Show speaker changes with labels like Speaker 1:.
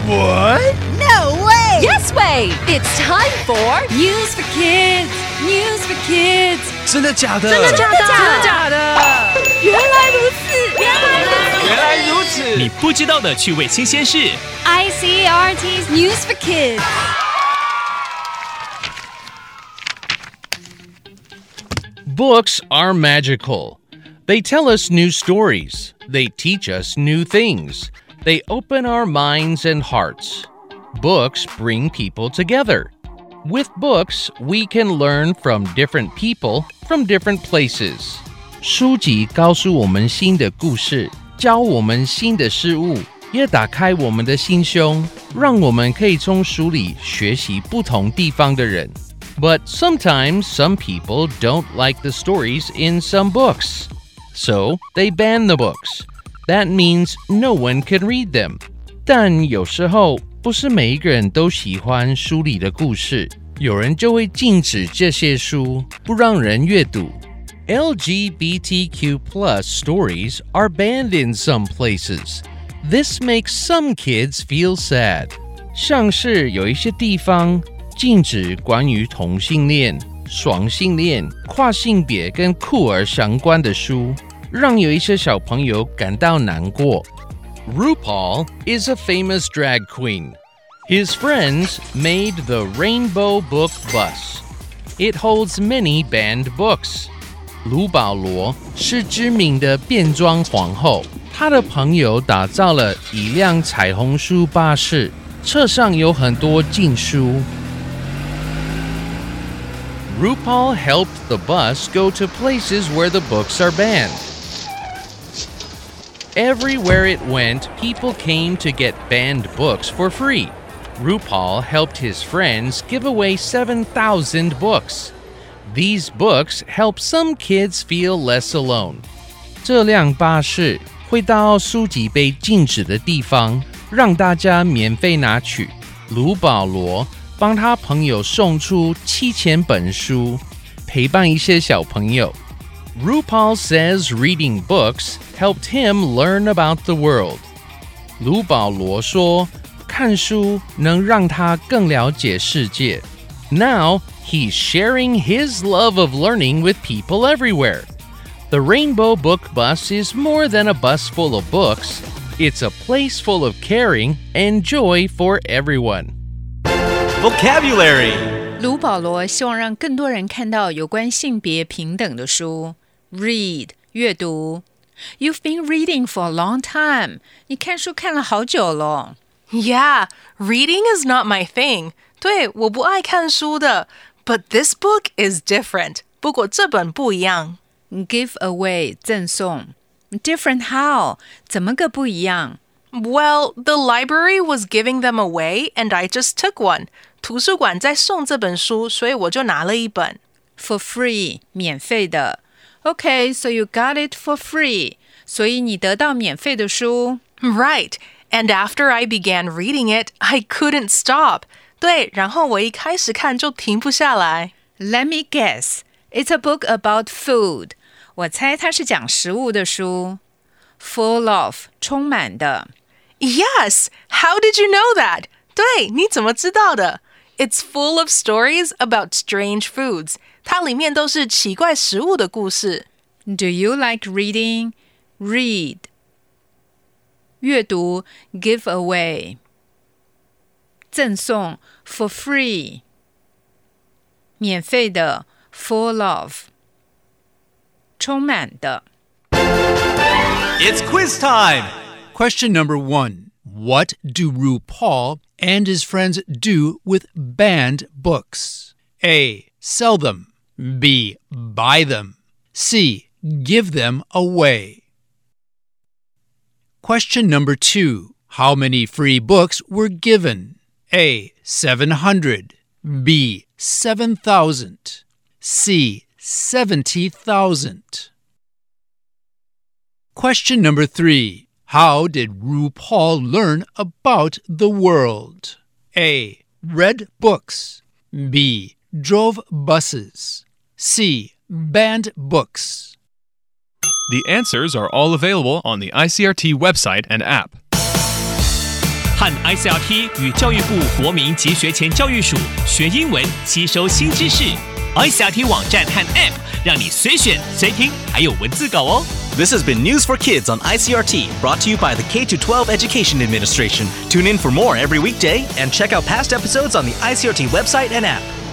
Speaker 1: What?
Speaker 2: No way!
Speaker 3: Yes way! It's time for News for Kids! News for Kids!
Speaker 1: 真的假的？
Speaker 3: 真的假的？原来如此！
Speaker 1: 原来如此！
Speaker 4: 你不知道的趣味新鲜事。
Speaker 3: ICRT's News for Kids.
Speaker 5: Books are magical. They tell us new stories. They teach us new things. They open our minds and hearts. Books bring people together. With books, we can learn from different people from different places. 书籍告诉我们新的故事，教我们新的事物，也打开我们的心胸，让我们可以从书里学习不同地方的人。But sometimes some people don't like the stories in some books. So they ban the books. That means no one can read them. 但有时候不是每一个人都喜欢书里的故事，有人就会禁止这些书，不让人阅读。LGBTQ+ stories are banned in some places. This makes some kids feel sad. 像是有一些地方禁止关于同性恋、双性恋、跨性别跟酷儿相关的书，让有一些小朋友感到难过。RuPaul is a famous drag queen. His friends made the Rainbow Book Bus. It holds many banned books. 卢保罗是知名的变装皇后，她的朋友打造了一辆彩虹书巴士，车上有很多禁书。RuPaul helped the bus go to places where the books are banned. Everywhere it went, people came to get banned books for free. RuPaul helped his friends give away 7,000 books. These books help some kids feel less alone. 这辆巴士会到书籍被禁止的地方，让大家免费拿取。卢保罗帮他朋友送出7000本书，陪伴一些小朋友。RuPaul says reading books helped him learn about the world. 卢保罗说，看书能让他更了解世界。Now, he's sharing his love of learning with people everywhere. The Rainbow Book Bus is more than a bus full of books. It's a place full of caring and joy for everyone.
Speaker 1: Vocabulary.
Speaker 2: 卢保罗希望让更多人看到有关性别平等的书。Read 阅读。You've been reading for a long time. 你看书看了好久了。
Speaker 6: Yeah, reading is not my thing. 对，我不爱看书的。But this book is different. 不过这本不一样。
Speaker 2: Give away 赠送。Different how? 怎么个不一样？
Speaker 6: Well, the library was giving them away, and I just took one. 图书馆在送这本书，所以我就拿了一本。
Speaker 2: For free 免费的。Okay, so you got it for free. 所以你得到免费的书。
Speaker 6: Right. And after I began reading it, I couldn't stop. 对，然后我一开始看就停不下来。
Speaker 2: Let me guess. It's a book about food. 我猜它是讲食物的书。Full of 充满的。
Speaker 6: Yes! How did you know that? 对，你怎么知道的？ It's full of stories about strange foods. 它里面都是奇怪食物的故事。
Speaker 2: Do you like reading? Read. 阅读 give away. 赠送 for free. 免费的 full of. 充满的。
Speaker 1: It's quiz time.
Speaker 7: Question number 1. What do RuPaul and his friends do with banned books? A. Sell them. B. Buy them. C. Give them away. Question number 2. How many free books were given? A. 700. B. 7,000. C. 70,000. Question number 3. How did RuPaul learn about the world? A. Read books. B. Drove buses. C. Banned books.
Speaker 4: The answers are all available on the ICRT website and app. 和 ICRT 与教育部国民及学前教育署学英文，吸收新知识。ICRT 网站和 App 让你随选随听，还有文字稿哦。
Speaker 1: This has been News for Kids on ICRT, brought to you by the K-12 Education Administration. Tune in for more every weekday and check out past episodes on the ICRT website and app.